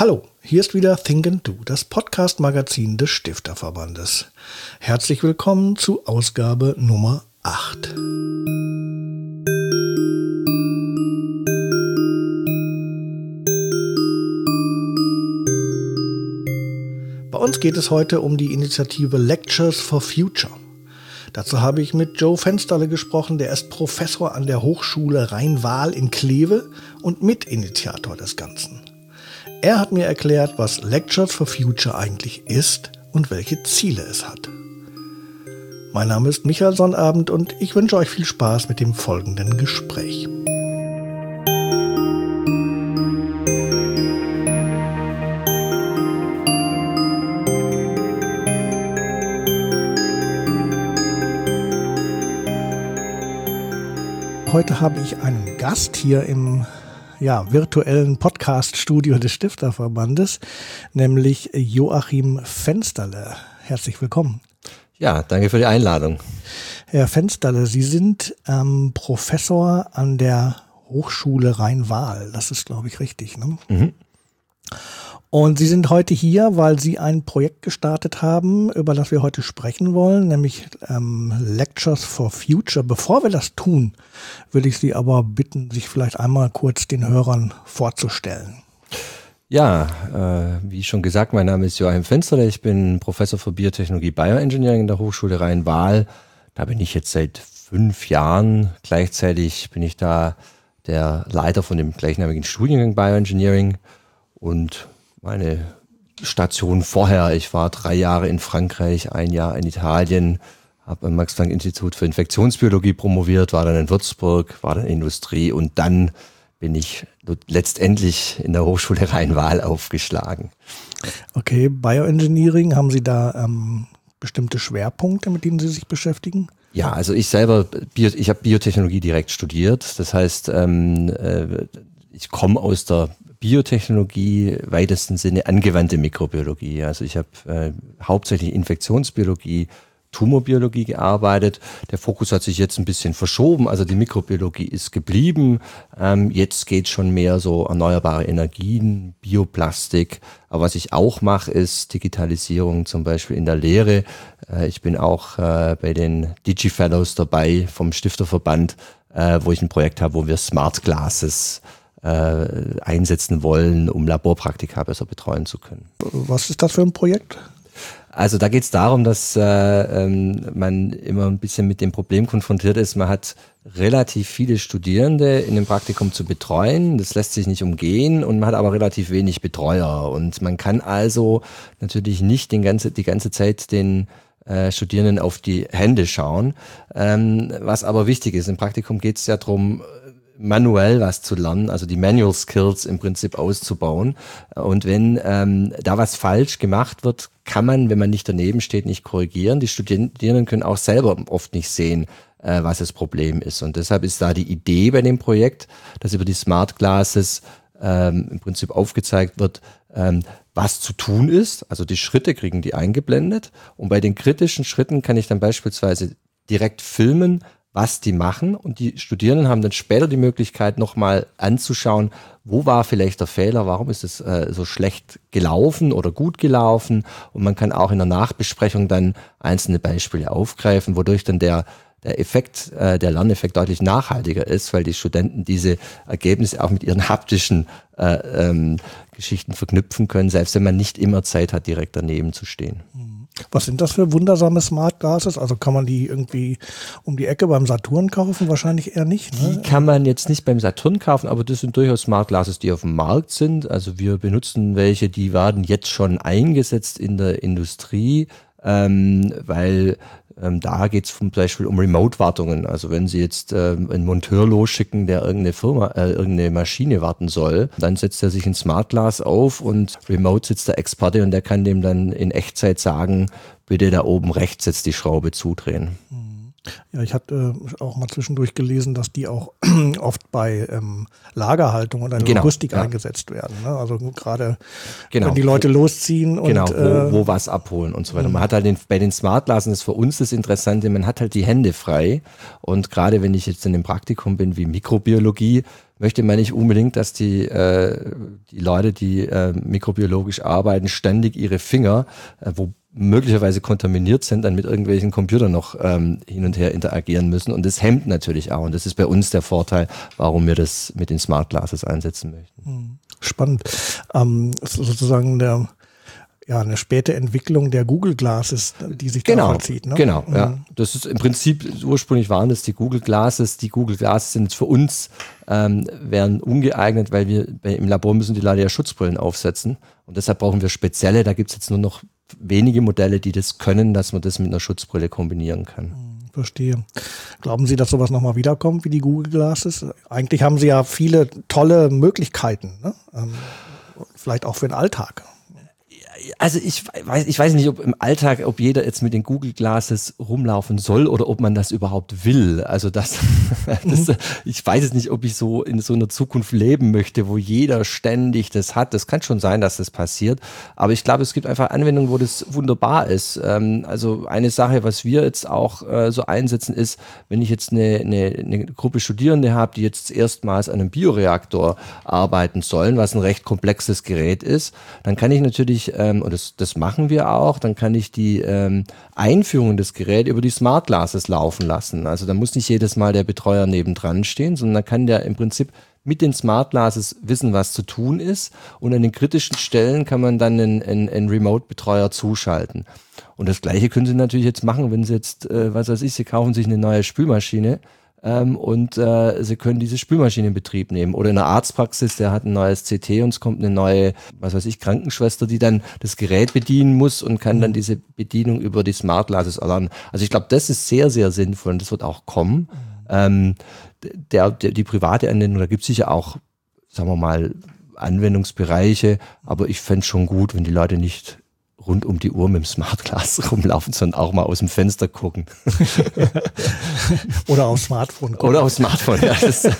Hallo, hier ist wieder Think and Do, das Podcast-Magazin des Stifterverbandes. Herzlich willkommen zu Ausgabe Nummer 8. Bei uns geht es heute um die Initiative Lectures for Future. Dazu habe ich mit Joe Fensterle gesprochen, der ist Professor an der Hochschule Rhein-Waal in Kleve und Mitinitiator des Ganzen. Er hat mir erklärt, was Lectures for Future eigentlich ist und welche Ziele es hat. Mein Name ist Michael Sonnabend und ich wünsche euch viel Spaß mit dem folgenden Gespräch. Heute habe ich einen Gast hier im virtuellen Podcast-Studio des Stifterverbandes, nämlich Joachim Fensterle. Herzlich willkommen. Ja, danke für die Einladung. Herr Fensterle, Sie sind Professor an der Hochschule Rhein-Waal. Das ist, glaube ich, richtig, ne? Mhm. Und Sie sind heute hier, weil Sie ein Projekt gestartet haben, über das wir heute sprechen wollen, nämlich Lectures for Future. Bevor wir das tun, würde ich Sie aber bitten, sich vielleicht einmal kurz den Hörern vorzustellen. Ja, wie schon gesagt, mein Name ist Joachim Fensterle. Ich bin Professor für Biotechnologie Bioengineering in der Hochschule Rhein-Waal. Da bin ich jetzt seit 5 Jahren. Gleichzeitig bin ich da der Leiter von dem gleichnamigen Studiengang Bioengineering. Und meine Station vorher, ich war 3 Jahre in Frankreich, 1 Jahr in Italien, habe am Max-Planck-Institut für Infektionsbiologie promoviert, war dann in Würzburg, war dann in Industrie und dann bin ich letztendlich in der Hochschule Rhein-Waal aufgeschlagen. Okay, Bioengineering, haben Sie da bestimmte Schwerpunkte, mit denen Sie sich beschäftigen? Ja, also ich selber, ich habe Biotechnologie direkt studiert, das heißt, ich komme aus der Biotechnologie, weitesten Sinne angewandte Mikrobiologie. Also ich habe hauptsächlich Infektionsbiologie, Tumorbiologie gearbeitet. Der Fokus hat sich jetzt ein bisschen verschoben. Also die Mikrobiologie ist geblieben. Jetzt geht schon mehr so erneuerbare Energien, Bioplastik. Aber was ich auch mache, ist Digitalisierung zum Beispiel in der Lehre. Ich bin auch bei den DigiFellows dabei vom Stifterverband, wo ich ein Projekt habe, wo wir Smart Glasses einsetzen wollen, um Laborpraktika besser betreuen zu können. Was ist das für ein Projekt? Also da geht es darum, dass man immer ein bisschen mit dem Problem konfrontiert ist, man hat relativ viele Studierende in dem Praktikum zu betreuen, das lässt sich nicht umgehen und man hat aber relativ wenig Betreuer und man kann also natürlich nicht die ganze Zeit den Studierenden auf die Hände schauen. Was aber wichtig ist, im Praktikum geht es ja darum, manuell was zu lernen, also die Manual Skills im Prinzip auszubauen. Und wenn da was falsch gemacht wird, kann man, wenn man nicht daneben steht, nicht korrigieren. Die Studierenden können auch selber oft nicht sehen, was das Problem ist. Und deshalb ist da die Idee bei dem Projekt, dass über die Smart Glasses im Prinzip aufgezeigt wird, was zu tun ist. Also die Schritte kriegen die eingeblendet. Und bei den kritischen Schritten kann ich dann beispielsweise direkt filmen, was die machen und die Studierenden haben dann später die Möglichkeit nochmal anzuschauen, wo war vielleicht der Fehler, warum ist es so schlecht gelaufen oder gut gelaufen und man kann auch in der Nachbesprechung dann einzelne Beispiele aufgreifen, wodurch dann der Lerneffekt deutlich nachhaltiger ist, weil die Studenten diese Ergebnisse auch mit ihren haptischen Geschichten verknüpfen können, selbst wenn man nicht immer Zeit hat, direkt daneben zu stehen. Was sind das für wundersame Smart Glasses? Also kann man die irgendwie um die Ecke beim Saturn kaufen? Wahrscheinlich eher nicht, ne? Die kann man jetzt nicht beim Saturn kaufen, aber das sind durchaus Smart Glasses, die auf dem Markt sind. Also wir benutzen welche, die werden jetzt schon eingesetzt in der Industrie, weil da geht es zum Beispiel um Remote-Wartungen. Also wenn Sie jetzt einen Monteur losschicken, der irgendeine Maschine warten soll, dann setzt er sich ein Smart Glass auf und remote sitzt der Experte und der kann dem dann in Echtzeit sagen, bitte da oben rechts jetzt die Schraube zudrehen. Ja, ich hatte auch mal zwischendurch gelesen, dass die auch oft bei Lagerhaltung oder Logistik eingesetzt werden. Ne? Also gerade wenn die Leute losziehen und wo was abholen und so weiter. Man hat halt bei den Smart Glasses, das ist für uns das Interessante, man hat halt die Hände frei und gerade wenn ich jetzt in einem Praktikum bin wie Mikrobiologie, möchte man nicht unbedingt, dass die Leute, die mikrobiologisch arbeiten, ständig ihre Finger, wo möglicherweise kontaminiert sind, dann mit irgendwelchen Computern noch hin und her interagieren müssen. Und das hemmt natürlich auch. Und das ist bei uns der Vorteil, warum wir das mit den Smart Glasses einsetzen möchten. Spannend. Sozusagen eine späte Entwicklung der Google Glasses, die sich da vollzieht. Ne? Genau, ja. Das ist im Prinzip, ursprünglich waren das die Google Glasses. Die Google Glasses sind für uns, wären ungeeignet, weil wir im Labor müssen die Leute ja Schutzbrillen aufsetzen. Und deshalb brauchen wir spezielle. Da gibt es jetzt nur noch wenige Modelle, die das können, dass man das mit einer Schutzbrille kombinieren kann. Verstehe. Glauben Sie, dass sowas nochmal wiederkommt wie die Google Glasses? Eigentlich haben Sie ja viele tolle Möglichkeiten, ne? Vielleicht auch für den Alltag. Also ich weiß nicht, ob im Alltag, ob jeder jetzt mit den Google Glasses rumlaufen soll oder ob man das überhaupt will. Also ich weiß es nicht, ob ich so in so einer Zukunft leben möchte, wo jeder ständig das hat. Das kann schon sein, dass das passiert. Aber ich glaube, es gibt einfach Anwendungen, wo das wunderbar ist. Also eine Sache, was wir jetzt auch so einsetzen, ist, wenn ich jetzt eine Gruppe Studierende habe, die jetzt erstmals an einem Bioreaktor arbeiten sollen, was ein recht komplexes Gerät ist, dann kann ich natürlich und das machen wir auch, dann kann ich die Einführung in das Gerät über die Smart Glasses laufen lassen. Also da muss nicht jedes Mal der Betreuer nebendran stehen, sondern da kann der im Prinzip mit den Smart Glasses wissen, was zu tun ist, und an den kritischen Stellen kann man dann einen Remote-Betreuer zuschalten. Und das Gleiche können Sie natürlich jetzt machen, wenn Sie jetzt, Sie kaufen sich eine neue Spülmaschine, und Sie können diese Spülmaschine in Betrieb nehmen. Oder in der Arztpraxis, der hat ein neues CT und es kommt eine neue, Krankenschwester, die dann das Gerät bedienen muss und kann dann diese Bedienung über die Smart Glasses erlernen. Also ich glaube, das ist sehr, sehr sinnvoll und das wird auch kommen. Die private Anwendung, da gibt es sicher auch, sagen wir mal, Anwendungsbereiche, aber ich fände es schon gut, wenn die Leute nicht rund um die Uhr mit dem Smart Glass rumlaufen, sondern auch mal aus dem Fenster gucken. Oder aufs Smartphone gucken. Oder aufs Smartphone, ja.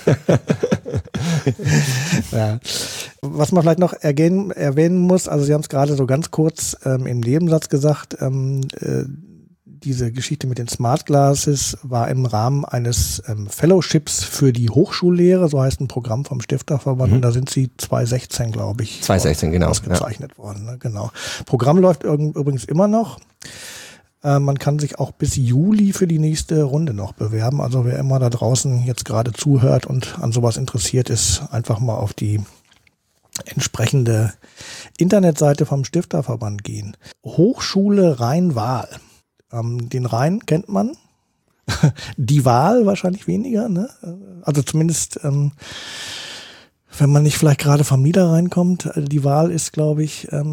Ja. Was man vielleicht noch erwähnen muss, also Sie haben es gerade so ganz kurz im Nebensatz gesagt, diese Geschichte mit den Smart Glasses war im Rahmen eines Fellowships für die Hochschullehre, so heißt ein Programm vom Stifterverband, und da sind Sie 2016, glaube ich, 2016, genau, ausgezeichnet worden. Ne? Genau. Programm läuft übrigens immer noch. Man kann sich auch bis Juli für die nächste Runde noch bewerben. Also wer immer da draußen jetzt gerade zuhört und an sowas interessiert ist, einfach mal auf die entsprechende Internetseite vom Stifterverband gehen. Hochschule Rhein-Waal. Den Rhein kennt man. Die Waal wahrscheinlich weniger, ne? Also zumindest, wenn man nicht vielleicht gerade vom Niederrhein kommt. Die Waal ist, glaube ich, der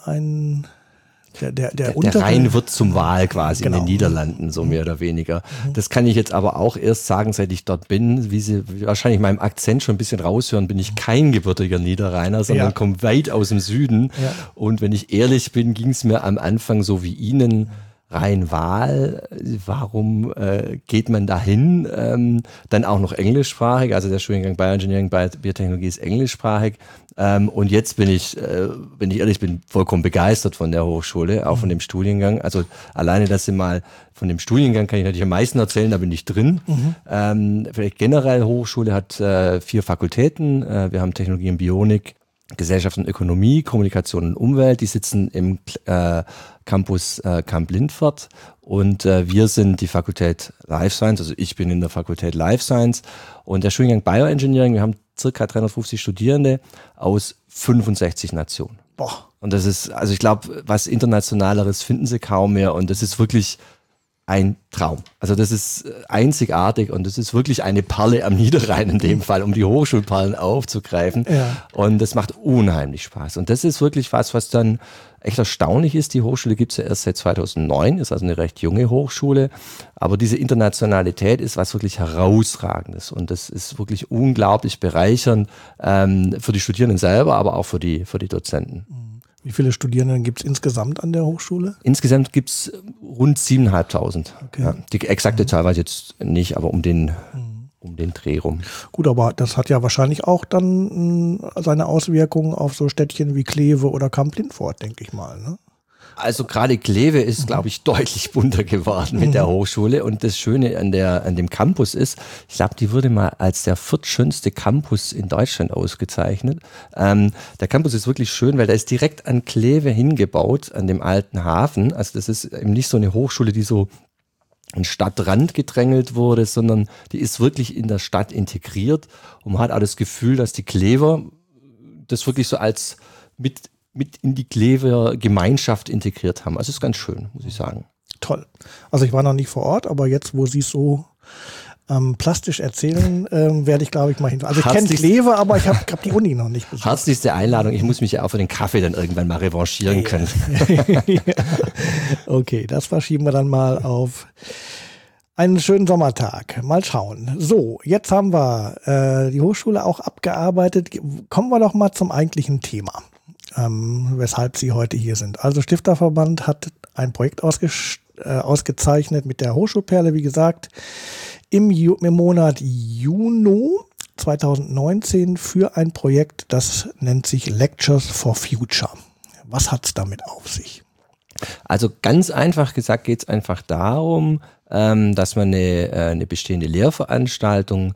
Rhein wird zum Waal quasi, genau, in den Niederlanden, so mehr oder weniger. Das kann ich jetzt aber auch erst sagen, seit ich dort bin. Wie Sie wahrscheinlich meinem Akzent schon ein bisschen raushören, bin ich kein gebürtiger Niederrheiner, sondern komme weit aus dem Süden. Ja. Und wenn ich ehrlich bin, ging es mir am Anfang so wie Ihnen. Rhein-Waal, warum geht man da hin? Dann auch noch englischsprachig, also der Studiengang Bioengineering, Biotechnologie ist englischsprachig. Und jetzt bin ich, wenn ich ehrlich bin, vollkommen begeistert von der Hochschule, auch von dem Studiengang. Also alleine, dass Sie mal von dem Studiengang kann ich natürlich am meisten erzählen, da bin ich drin. Vielleicht generell, Hochschule hat 4 Fakultäten. Wir haben Technologie und Bionik, Gesellschaft und Ökonomie, Kommunikation und Umwelt, die sitzen im Campus Kamp-Lindfort, und wir sind die Fakultät Life Science, also ich bin in der Fakultät Life Science, und der Studiengang Bioengineering, wir haben circa 350 Studierende aus 65 Nationen. Boah. Und das ist, also ich glaube, was Internationaleres finden Sie kaum mehr, und das ist wirklich ein Traum. Also das ist einzigartig und das ist wirklich eine Perle am Niederrhein in dem Fall, um die Hochschulperlen aufzugreifen. Ja. Und das macht unheimlich Spaß. Und das ist wirklich was dann echt erstaunlich ist. Die Hochschule gibt es ja erst seit 2009, ist also eine recht junge Hochschule. Aber diese Internationalität ist was wirklich Herausragendes. Und das ist wirklich unglaublich bereichernd für die Studierenden selber, aber auch für die Dozenten. Wie viele Studierende gibt es insgesamt an der Hochschule? Insgesamt gibt es rund 7.500. Okay. Ja, die exakte Zahl weiß ich jetzt nicht, aber um den Dreh rum. Gut, aber das hat ja wahrscheinlich auch dann seine Auswirkungen auf so Städtchen wie Kleve oder Kamp-Lindfort, denke ich mal, ne? Also gerade Kleve ist, glaube ich, deutlich bunter geworden mit der Hochschule. Und das Schöne an dem Campus ist, ich glaube, die wurde mal als der viertschönste Campus in Deutschland ausgezeichnet. Der Campus ist wirklich schön, weil der ist direkt an Kleve hingebaut, an dem alten Hafen. Also das ist eben nicht so eine Hochschule, die so an Stadtrand gedrängelt wurde, sondern die ist wirklich in der Stadt integriert. Und man hat auch das Gefühl, dass die Klever das wirklich so als mit in die Klever Gemeinschaft integriert haben. Also ist ganz schön, muss ich sagen. Toll. Also ich war noch nicht vor Ort, aber jetzt, wo Sie es so plastisch erzählen, werde ich, glaube ich, mal hin. Also ich kenne Kleve, aber ich hab die Uni noch nicht besucht. Herzlichste Einladung. Ich muss mich ja auch für den Kaffee dann irgendwann mal revanchieren können. Okay, das verschieben wir dann mal auf einen schönen Sommertag. Mal schauen. So, jetzt haben wir die Hochschule auch abgearbeitet. Kommen wir doch mal zum eigentlichen Thema. Weshalb Sie heute hier sind. Also Stifterverband hat ein Projekt ausgezeichnet mit der Hochschulperle, wie gesagt, im Monat Juni 2019 für ein Projekt, das nennt sich Lectures for Future. Was hat es damit auf sich? Also ganz einfach gesagt geht es einfach darum, dass man eine bestehende Lehrveranstaltung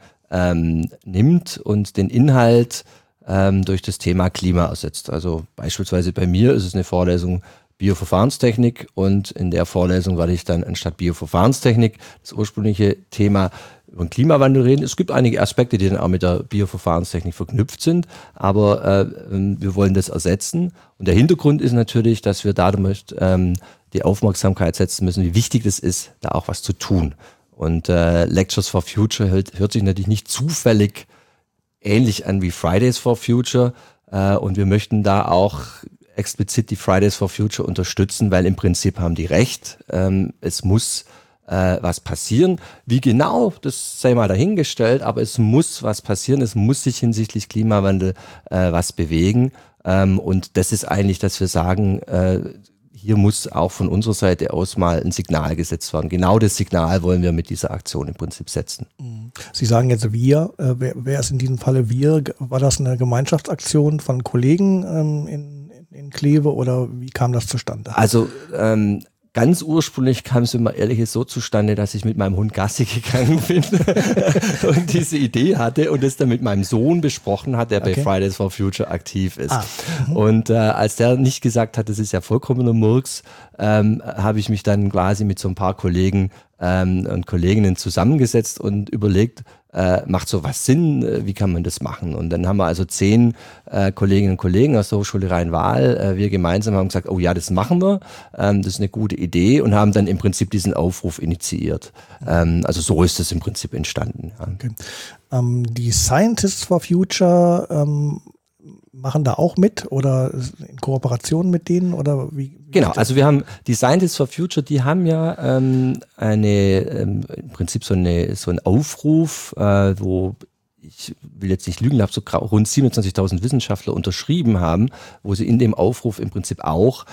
nimmt und den Inhalt durch das Thema Klima ersetzt. Also beispielsweise bei mir ist es eine Vorlesung Bioverfahrenstechnik und in der Vorlesung werde ich dann anstatt Bioverfahrenstechnik das ursprüngliche Thema über den Klimawandel reden. Es gibt einige Aspekte, die dann auch mit der Bioverfahrenstechnik verknüpft sind, aber wir wollen das ersetzen. Und der Hintergrund ist natürlich, dass wir dadurch die Aufmerksamkeit setzen müssen, wie wichtig es ist, da auch was zu tun. Und Lectures for Future hört sich natürlich nicht zufällig ähnlich an wie Fridays for Future und wir möchten da auch explizit die Fridays for Future unterstützen, weil im Prinzip haben die recht, es muss was passieren. Wie genau, das sei mal dahingestellt, aber es muss was passieren, es muss sich hinsichtlich Klimawandel was bewegen und das ist eigentlich, dass wir sagen, hier muss auch von unserer Seite aus mal ein Signal gesetzt werden. Genau das Signal wollen wir mit dieser Aktion im Prinzip setzen. Sie sagen jetzt wir. Wer ist in diesem Falle wir? War das eine Gemeinschaftsaktion von Kollegen in Kleve oder wie kam das zustande? Also ganz ursprünglich kam es, wenn man ehrlich ist, so zustande, dass ich mit meinem Hund Gassi gegangen bin und diese Idee hatte und es dann mit meinem Sohn besprochen hat, der bei Fridays for Future aktiv ist. Und als der nicht gesagt hat, das ist ja vollkommener Murks, habe ich mich dann quasi mit so ein paar Kollegen und Kolleginnen zusammengesetzt und überlegt, macht sowas Sinn, wie kann man das machen? Und dann haben wir also 10 Kolleginnen und Kollegen aus der Hochschule Rhein-Waal, wir gemeinsam haben gesagt, oh ja, das machen wir, das ist eine gute Idee und haben dann im Prinzip diesen Aufruf initiiert. Also so ist es im Prinzip entstanden. Ja. Okay. Die Scientists for Future machen da auch mit oder in Kooperation mit denen oder wie? Genau, also wir haben die Scientists for Future, die haben ja im Prinzip so einen Aufruf, wo ich will jetzt nicht lügen, habe so rund 27.000 Wissenschaftler unterschrieben haben, wo sie in dem Aufruf im Prinzip auch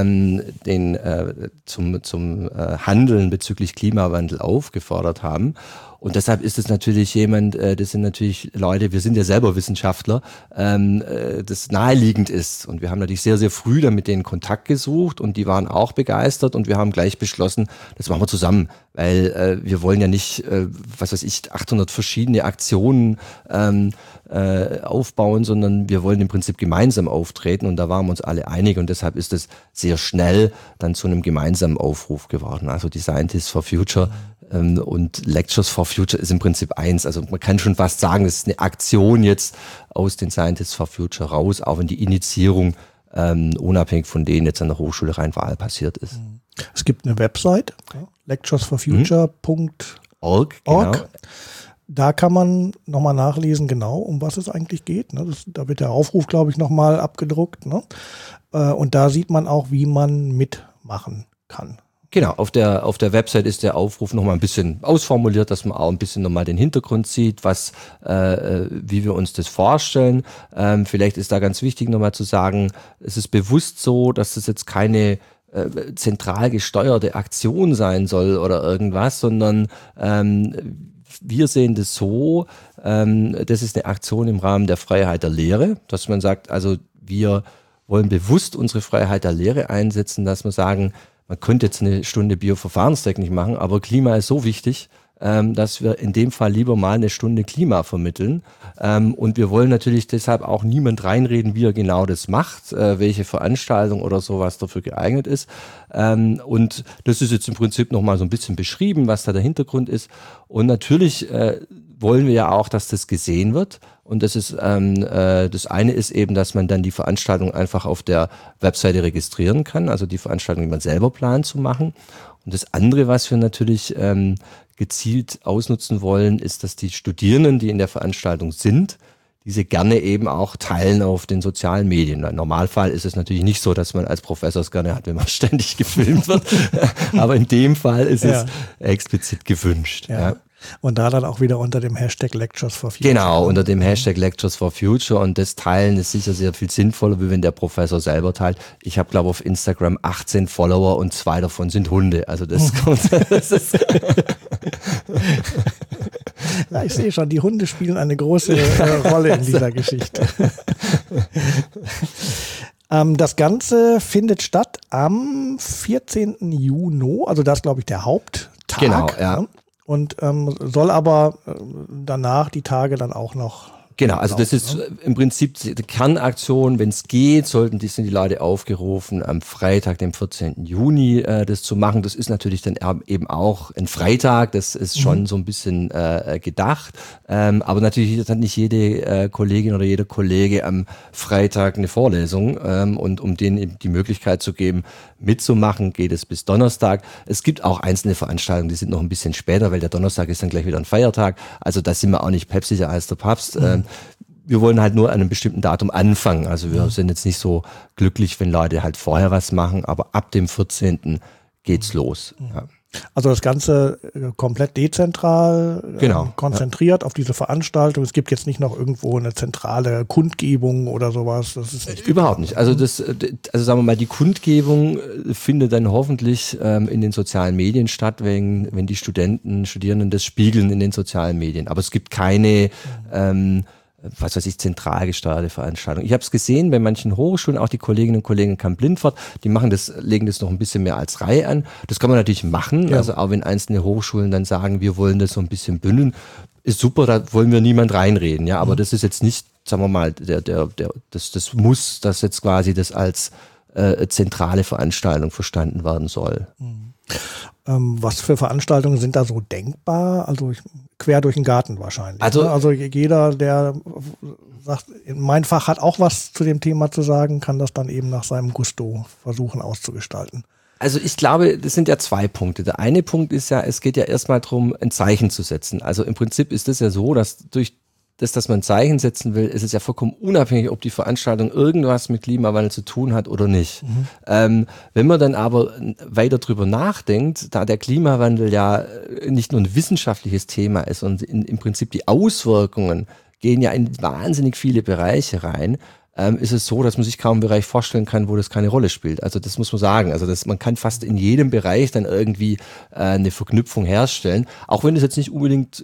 zum Handeln bezüglich Klimawandel aufgefordert haben. Und deshalb ist es natürlich das sind natürlich Leute, wir sind ja selber Wissenschaftler, das naheliegend ist. Und wir haben natürlich sehr, sehr früh dann mit denen Kontakt gesucht und die waren auch begeistert und wir haben gleich beschlossen, das machen wir zusammen, weil wir wollen ja nicht, 800 verschiedene Aktionen aufbauen, sondern wir wollen im Prinzip gemeinsam auftreten und da waren wir uns alle einig und deshalb ist es sehr schnell dann zu einem gemeinsamen Aufruf geworden. Also die Scientists for Future und Lectures for Future ist im Prinzip eins. Also man kann schon fast sagen, das ist eine Aktion jetzt aus den Scientists for Future raus, auch wenn die Initiierung unabhängig von denen jetzt an der Hochschule Rhein-Waal passiert ist. Es gibt eine Website, lecturesforfuture.org. Genau. Da kann man nochmal nachlesen, genau, um was es eigentlich geht. Da wird der Aufruf, glaube ich, nochmal abgedruckt. Und da sieht man auch, wie man mitmachen kann. Genau, auf der Website ist der Aufruf nochmal ein bisschen ausformuliert, dass man auch ein bisschen nochmal den Hintergrund sieht, wie wir uns das vorstellen. Vielleicht ist da ganz wichtig nochmal zu sagen, es ist bewusst so, dass es jetzt keine zentral gesteuerte Aktion sein soll oder irgendwas, sondern wir sehen das so, das ist eine Aktion im Rahmen der Freiheit der Lehre, dass man sagt, also wir wollen bewusst unsere Freiheit der Lehre einsetzen, dass wir sagen, man könnte jetzt eine Stunde Bioverfahrenstechnik machen, aber Klima ist so wichtig, dass wir in dem Fall lieber mal eine Stunde Klima vermitteln. Und wir wollen natürlich deshalb auch niemand reinreden, wie er genau das macht, welche Veranstaltung oder sowas dafür geeignet ist. Und das ist jetzt im Prinzip nochmal so ein bisschen beschrieben, was da der Hintergrund ist. Und natürlich wollen wir ja auch, dass das gesehen wird. Und das ist das eine ist eben, dass man dann die Veranstaltung einfach auf der Webseite registrieren kann, also die Veranstaltung, die man selber plant, zu machen. Und das andere, was wir natürlich gezielt ausnutzen wollen, ist, dass die Studierenden, die in der Veranstaltung sind, diese gerne eben auch teilen auf den sozialen Medien. Im Normalfall ist es natürlich nicht so, dass man als Professor es gerne hat, wenn man ständig gefilmt wird. Aber in dem Fall ist es explizit gewünscht. Ja. Und da dann auch wieder unter dem Hashtag Lectures for Future. Genau, unter dem Hashtag Lectures for Future. Und das Teilen ist sicher sehr viel sinnvoller, wie wenn der Professor selber teilt. Ich habe, glaube ich, auf Instagram 18 Follower und 2 davon sind Hunde. Also das kommt. Das ist ja, ich sehe schon, die Hunde spielen eine große Rolle in dieser Geschichte. Das Ganze findet statt am 14. Juni, also das ist, glaube ich, der Haupttag. Genau, ja. Und soll aber danach die Tage dann auch noch. Genau, also das ist im Prinzip die Kernaktion. Wenn es geht, sind die Leute aufgerufen, am Freitag, dem 14. Juni das zu machen. Das ist natürlich dann eben auch ein Freitag, das ist schon so ein bisschen gedacht. Aber natürlich hat nicht jede Kollegin oder jeder Kollege am Freitag eine Vorlesung. Und um denen eben die Möglichkeit zu geben, mitzumachen, geht es bis Donnerstag. Es gibt auch einzelne Veranstaltungen, die sind noch ein bisschen später, weil der Donnerstag ist dann gleich wieder ein Feiertag. Also da sind wir auch nicht päpstlicher als der Papst. Wir wollen halt nur an einem bestimmten Datum anfangen. Also wir sind jetzt nicht so glücklich, wenn Leute halt vorher was machen, aber ab dem 14. geht's los. Ja. Also das Ganze komplett dezentral, konzentriert auf diese Veranstaltung. Es gibt jetzt nicht noch irgendwo eine zentrale Kundgebung oder sowas. Das ist nicht überhaupt nicht. Also sagen wir mal, die Kundgebung findet dann hoffentlich in den sozialen Medien statt, wenn die Studierenden das spiegeln in den sozialen Medien. Aber es gibt keine zentral gesteuerte Veranstaltung. Ich habe es gesehen bei manchen Hochschulen, auch die Kolleginnen und Kollegen in Kamp-Lintfort, die legen das noch ein bisschen mehr als Reihe an. Das kann man natürlich machen, also auch wenn einzelne Hochschulen dann sagen, wir wollen das so ein bisschen bündeln, ist super, da wollen wir niemand reinreden, ja, aber das ist jetzt nicht, sagen wir mal, das muss, dass jetzt quasi das als zentrale Veranstaltung verstanden werden soll. Was für Veranstaltungen sind da so denkbar? Also quer durch den Garten wahrscheinlich. Also jeder, der sagt, mein Fach hat auch was zu dem Thema zu sagen, kann das dann eben nach seinem Gusto versuchen auszugestalten. Also ich glaube, das sind ja 2 Punkte. Der eine Punkt ist ja, es geht ja erstmal darum, ein Zeichen zu setzen. Also im Prinzip ist es ja so, dass durch dass man ein Zeichen setzen will, ist es ja vollkommen unabhängig, ob die Veranstaltung irgendwas mit Klimawandel zu tun hat oder nicht. Wenn man dann aber weiter drüber nachdenkt, da der Klimawandel ja nicht nur ein wissenschaftliches Thema ist und im Prinzip die Auswirkungen gehen ja in wahnsinnig viele Bereiche rein, ist es so, dass man sich kaum einen Bereich vorstellen kann, wo das keine Rolle spielt. Also das muss man sagen. Also man kann fast in jedem Bereich dann irgendwie eine Verknüpfung herstellen, auch wenn es jetzt nicht unbedingt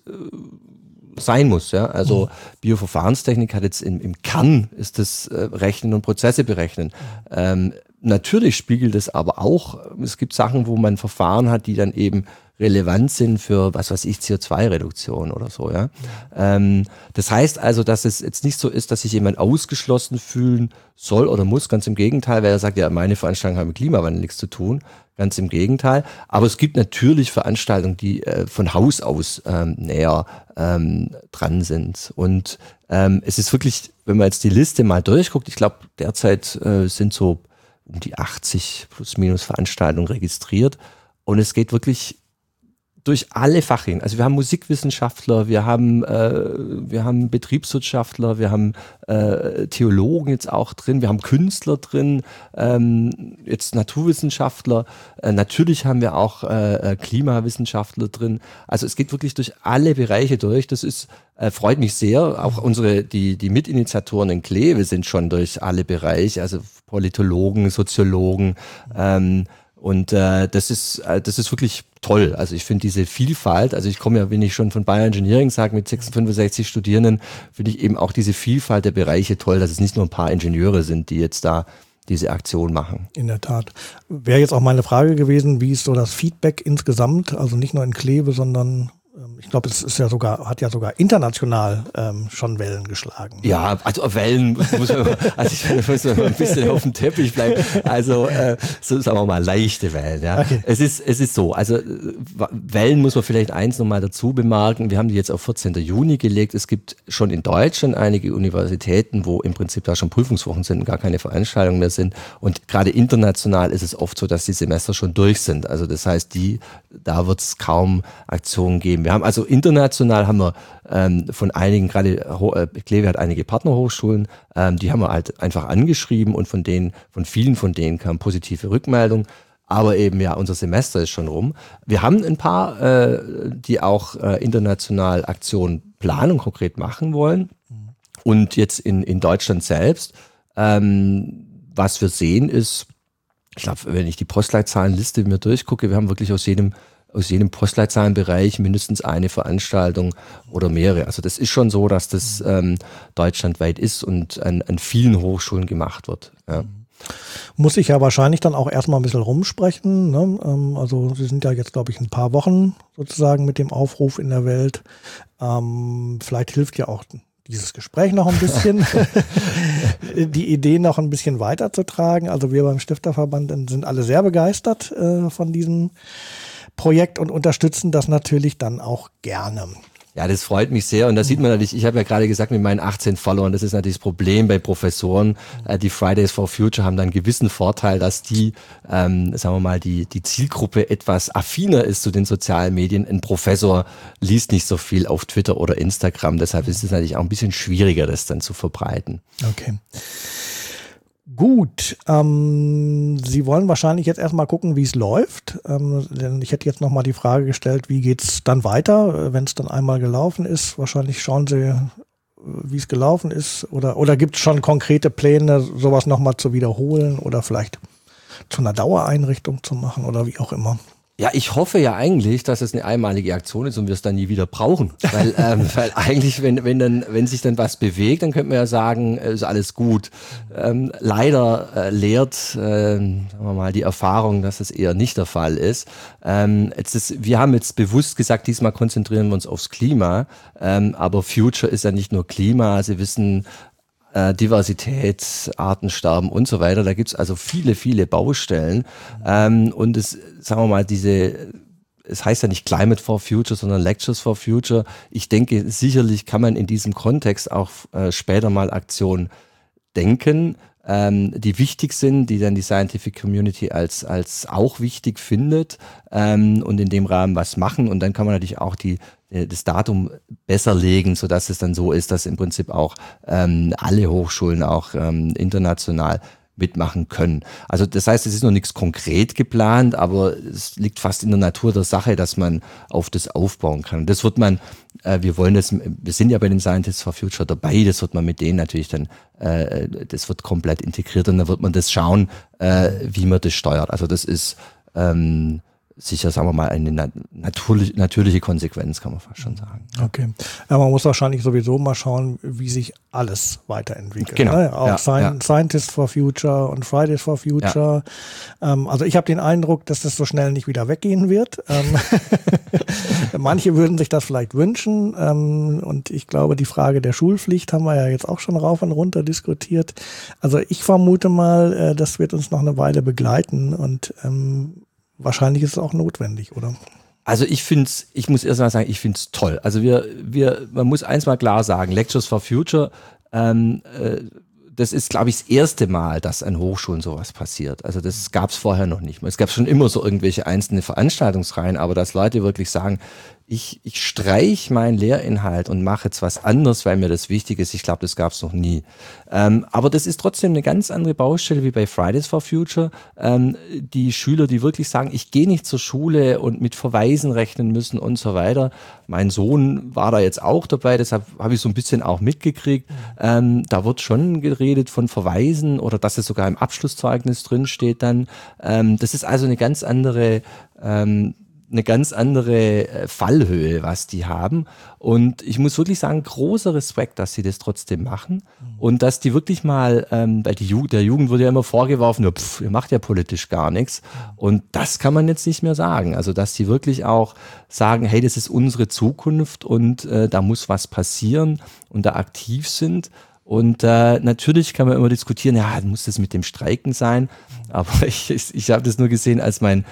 sein muss, ja. Also Bioverfahrenstechnik hat jetzt im Kern ist das Rechnen und Prozesse berechnen. Natürlich spiegelt es aber auch, es gibt Sachen, wo man Verfahren hat, die dann eben relevant sind für, CO2-Reduktion oder so, ja. Das heißt also, dass es jetzt nicht so ist, dass sich jemand ausgeschlossen fühlen soll oder muss, ganz im Gegenteil, weil er sagt, ja, meine Veranstaltungen haben mit Klimawandel nichts zu tun. Ganz im Gegenteil. Aber es gibt natürlich Veranstaltungen, die von Haus aus näher dran sind. Und es ist wirklich, wenn man jetzt die Liste mal durchguckt, ich glaube, derzeit sind so um die 80 plus minus Veranstaltungen registriert. Und es geht wirklich durch alle Fachrichtungen. Also wir haben Musikwissenschaftler, wir haben Betriebswirtschaftler, wir haben Theologen jetzt auch drin, wir haben Künstler drin, jetzt Naturwissenschaftler, natürlich haben wir auch Klimawissenschaftler drin. Also es geht wirklich durch alle Bereiche durch. Das ist freut mich sehr. Auch die Mitinitiatoren in Kleve sind schon durch alle Bereiche, also Politologen, Soziologen, und das ist wirklich toll. Also ich finde diese Vielfalt, also ich komme ja, wenn ich schon von Bioengineering sage, mit 65 Studierenden, finde ich eben auch diese Vielfalt der Bereiche toll, dass es nicht nur ein paar Ingenieure sind, die jetzt da diese Aktion machen. In der Tat. Wäre jetzt auch meine Frage gewesen, wie ist so das Feedback insgesamt, also nicht nur in Kleve, sondern ich glaube, es ist ja sogar, hat ja sogar international schon Wellen geschlagen. Ja, also Wellen muss man ein bisschen auf dem Teppich bleiben. Also so sagen wir mal leichte Wellen. Ja. Okay. Es ist so, also Wellen muss man vielleicht eins nochmal dazu bemerken. Wir haben die jetzt auf 14. Juni gelegt. Es gibt schon in Deutschland einige Universitäten, wo im Prinzip da schon Prüfungswochen sind und gar keine Veranstaltungen mehr sind. Und gerade international ist es oft so, dass die Semester schon durch sind. Also das heißt, da wird es kaum Aktionen geben. Wir haben also international haben wir von einigen, gerade Kleve hat einige Partnerhochschulen, die haben wir halt einfach angeschrieben und von vielen von denen kam positive Rückmeldung. Aber eben ja, unser Semester ist schon rum. Wir haben ein paar, die auch international Aktionen planen und konkret machen wollen. Und jetzt in Deutschland selbst, was wir sehen ist, ich glaube, wenn ich die Postleitzahlenliste mir durchgucke, wir haben wirklich aus jedem Postleitzahlenbereich mindestens eine Veranstaltung oder mehrere. Also das ist schon so, dass das deutschlandweit ist und an vielen Hochschulen gemacht wird. Ja. Muss ich ja wahrscheinlich dann auch erstmal ein bisschen rumsprechen. Ne? Also Sie sind ja jetzt, glaube ich, ein paar Wochen sozusagen mit dem Aufruf in der Welt. Vielleicht hilft ja auch dieses Gespräch noch ein bisschen, die Idee noch ein bisschen weiterzutragen. Also wir beim Stifterverband sind alle sehr begeistert von diesem Projekt und unterstützen das natürlich dann auch gerne. Ja, das freut mich sehr und da sieht man natürlich, ich habe ja gerade gesagt mit meinen 18 Followern, das ist natürlich das Problem bei Professoren, die Fridays for Future haben da einen gewissen Vorteil, dass die, sagen wir mal, die Zielgruppe etwas affiner ist zu den sozialen Medien. Ein Professor liest nicht so viel auf Twitter oder Instagram, deshalb ist es natürlich auch ein bisschen schwieriger, das dann zu verbreiten. Okay. Gut, Sie wollen wahrscheinlich jetzt erstmal gucken, wie es läuft. Denn ich hätte jetzt nochmal die Frage gestellt, wie geht's dann weiter, wenn es dann einmal gelaufen ist? Wahrscheinlich schauen Sie, wie es gelaufen ist. Oder gibt es schon konkrete Pläne, sowas nochmal zu wiederholen oder vielleicht zu einer Dauereinrichtung zu machen oder wie auch immer? Ja, ich hoffe ja eigentlich, dass es eine einmalige Aktion ist und wir es dann nie wieder brauchen. Weil eigentlich, wenn sich dann was bewegt, dann könnte man ja sagen, ist alles gut. Leider lehrt, sagen wir mal, die Erfahrung, dass es eher nicht der Fall ist. Wir haben jetzt bewusst gesagt, diesmal konzentrieren wir uns aufs Klima. Aber Future ist ja nicht nur Klima. Sie wissen, Diversität, Artensterben und so weiter. Da gibt's also viele, viele Baustellen. Und sagen wir mal, es heißt ja nicht Climate for Future, sondern Lectures for Future. Ich denke, sicherlich kann man in diesem Kontext auch später mal Aktionen denken, die wichtig sind, die dann die Scientific Community als auch wichtig findet und in dem Rahmen was machen. Und dann kann man natürlich auch das Datum besser legen, sodass es dann so ist, dass im Prinzip auch alle Hochschulen auch international mitmachen können. Also das heißt, es ist noch nichts konkret geplant, aber es liegt fast in der Natur der Sache, dass man auf das aufbauen kann. Das wird man, wir sind ja bei den Scientists for Future dabei, das wird man mit denen natürlich dann, das wird komplett integriert und dann wird man das schauen, wie man das steuert. Also das ist sicher, sagen wir mal, eine natürliche Konsequenz, kann man fast schon sagen. Okay. Ja, man muss wahrscheinlich sowieso mal schauen, wie sich alles weiterentwickelt. Genau. Ne? Auch Scientists for Future und Fridays for Future. Ja. Also ich habe den Eindruck, dass das so schnell nicht wieder weggehen wird. Manche würden sich das vielleicht wünschen. Und ich glaube, die Frage der Schulpflicht haben wir ja jetzt auch schon rauf und runter diskutiert. Also ich vermute mal, das wird uns noch eine Weile begleiten und wahrscheinlich ist es auch notwendig, oder? Also ich muss erst mal sagen, ich finde es toll. Also man muss eins mal klar sagen, Lectures for Future, das ist, glaube ich, das erste Mal, dass an Hochschulen sowas passiert. Also das gab es vorher noch nicht. Es gab schon immer so irgendwelche einzelne Veranstaltungsreihen, aber dass Leute wirklich sagen, ich streich meinen Lehrinhalt und mache jetzt was anderes, weil mir das wichtig ist. Ich glaube, das gab es noch nie. Aber das ist trotzdem eine ganz andere Baustelle wie bei Fridays for Future. Die Schüler, die wirklich sagen, ich gehe nicht zur Schule und mit Verweisen rechnen müssen und so weiter. Mein Sohn war da jetzt auch dabei, deshalb habe ich so ein bisschen auch mitgekriegt. Da wird schon geredet von Verweisen oder dass es sogar im Abschlusszeugnis drin steht dann. Das ist also eine ganz andere eine ganz andere Fallhöhe, was die haben. Und ich muss wirklich sagen, großer Respekt, dass sie das trotzdem machen und dass die wirklich mal, weil der Jugend wurde ja immer vorgeworfen, ihr macht ja politisch gar nichts. Und das kann man jetzt nicht mehr sagen. Also dass die wirklich auch sagen, hey, das ist unsere Zukunft und da muss was passieren und da aktiv sind. Und natürlich kann man immer diskutieren, ja, muss das mit dem Streiken sein? Aber ich habe das nur gesehen, als mein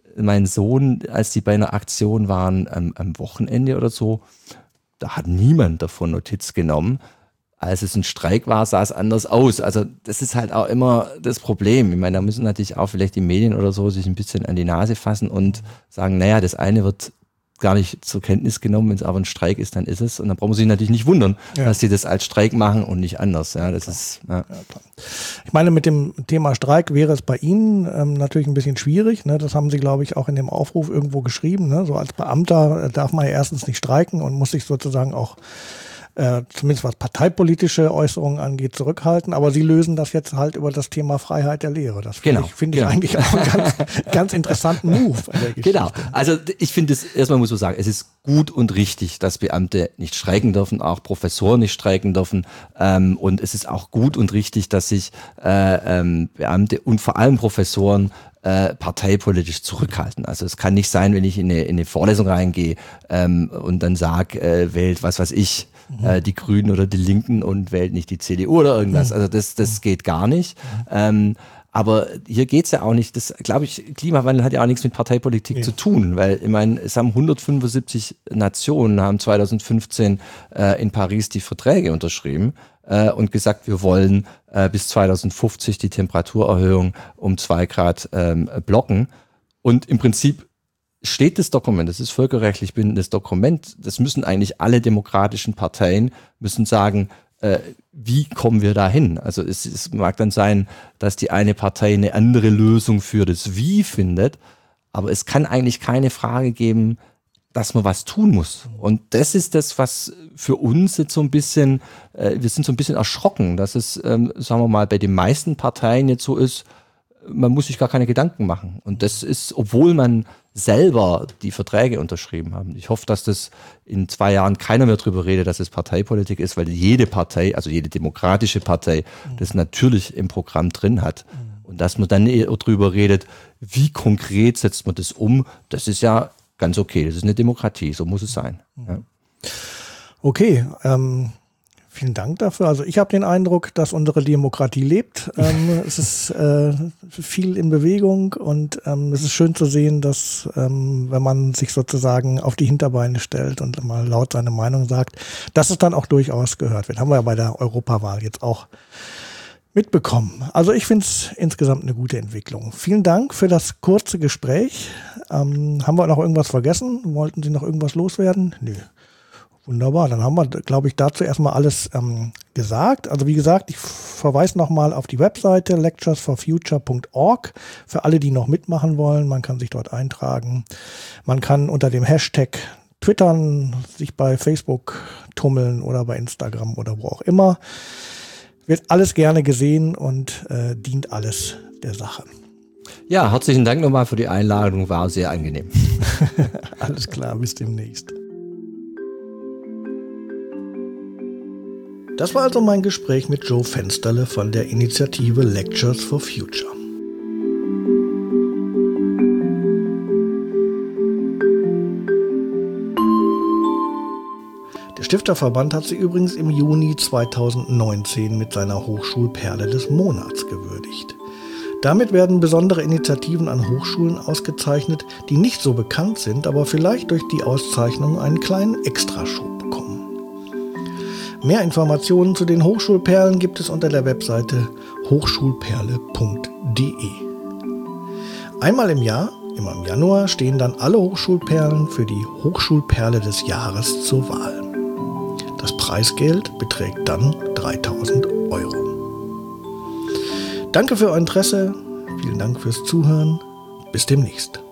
Sohn, als die bei einer Aktion waren am Wochenende oder so, da hat niemand davon Notiz genommen. Als es ein Streik war, sah es anders aus. Also das ist halt auch immer das Problem. Ich meine, da müssen natürlich auch vielleicht die Medien oder so sich ein bisschen an die Nase fassen und sagen, naja, das eine wird gar nicht zur Kenntnis genommen, wenn es aber ein Streik ist, dann ist es. Und dann brauchen wir sich natürlich nicht wundern, dass sie das als Streik machen und nicht anders. Ja, das ist, ja. Ja, klar. Ich meine, mit dem Thema Streik wäre es bei Ihnen natürlich ein bisschen schwierig. Ne? Das haben Sie, glaube ich, auch in dem Aufruf irgendwo geschrieben. Ne? So als Beamter darf man ja erstens nicht streiken und muss sich sozusagen auch zumindest was parteipolitische Äußerungen angeht, zurückhalten. Aber Sie lösen das jetzt halt über das Thema Freiheit der Lehre. Das finde ich eigentlich auch einen ganz interessanten Move. Genau. Also ich finde es, erstmal muss man sagen, es ist gut und richtig, dass Beamte nicht streiken dürfen, auch Professoren nicht streiken dürfen. Und es ist auch gut und richtig, dass sich Beamte und vor allem Professoren parteipolitisch zurückhalten. Also es kann nicht sein, wenn ich in eine Vorlesung reingehe und dann sage, wählt was weiß ich, die Grünen oder die Linken und wählt nicht die CDU oder irgendwas. Also das geht gar nicht. Aber hier geht's ja auch nicht, das glaube ich, Klimawandel hat ja auch nichts mit Parteipolitik zu tun, weil ich meine, es haben 175 Nationen, haben 2015 in Paris die Verträge unterschrieben und gesagt, wir wollen bis 2050 die Temperaturerhöhung um 2 Grad blocken. Und im Prinzip steht das Dokument, das ist völkerrechtlich bindendes Dokument, das müssen eigentlich alle demokratischen Parteien, müssen sagen, wie kommen wir da hin? Also es mag dann sein, dass die eine Partei eine andere Lösung für das Wie findet, aber es kann eigentlich keine Frage geben, dass man was tun muss. Und das ist das, was für uns jetzt so ein bisschen, wir sind so ein bisschen erschrocken, dass es, sagen wir mal, bei den meisten Parteien jetzt so ist, man muss sich gar keine Gedanken machen. Und das ist, obwohl man selber die Verträge unterschrieben haben. Ich hoffe, dass das in 2 Jahren keiner mehr drüber redet, dass es Parteipolitik ist, weil jede Partei, also jede demokratische Partei, das natürlich im Programm drin hat. Und dass man dann eher drüber redet, wie konkret setzt man das um, das ist ja ganz okay. Das ist eine Demokratie, so muss es sein. Ja. Okay, vielen Dank dafür. Also ich habe den Eindruck, dass unsere Demokratie lebt. Es ist viel in Bewegung und es ist schön zu sehen, dass wenn man sich sozusagen auf die Hinterbeine stellt und mal laut seine Meinung sagt, dass es dann auch durchaus gehört wird. Haben wir ja bei der Europawahl jetzt auch mitbekommen. Also ich finde es insgesamt eine gute Entwicklung. Vielen Dank für das kurze Gespräch. Haben wir noch irgendwas vergessen? Wollten Sie noch irgendwas loswerden? Nö. Wunderbar, dann haben wir, glaube ich, dazu erstmal alles gesagt. Also wie gesagt, ich verweise nochmal auf die Webseite lecturesforfuture.org für alle, die noch mitmachen wollen. Man kann sich dort eintragen. Man kann unter dem Hashtag twittern, sich bei Facebook tummeln oder bei Instagram oder wo auch immer. Wird alles gerne gesehen und dient alles der Sache. Ja, herzlichen Dank nochmal für die Einladung, war sehr angenehm. Alles klar, bis demnächst. Das war also mein Gespräch mit Joe Fensterle von der Initiative Lectures for Future. Der Stifterverband hat sie übrigens im Juni 2019 mit seiner Hochschulperle des Monats gewürdigt. Damit werden besondere Initiativen an Hochschulen ausgezeichnet, die nicht so bekannt sind, aber vielleicht durch die Auszeichnung einen kleinen Extraschub bekommen. Mehr Informationen zu den Hochschulperlen gibt es unter der Webseite hochschulperle.de. Einmal im Jahr, immer im Januar, stehen dann alle Hochschulperlen für die Hochschulperle des Jahres zur Wahl. Das Preisgeld beträgt dann 3.000 €. Danke für euer Interesse, vielen Dank fürs Zuhören, bis demnächst.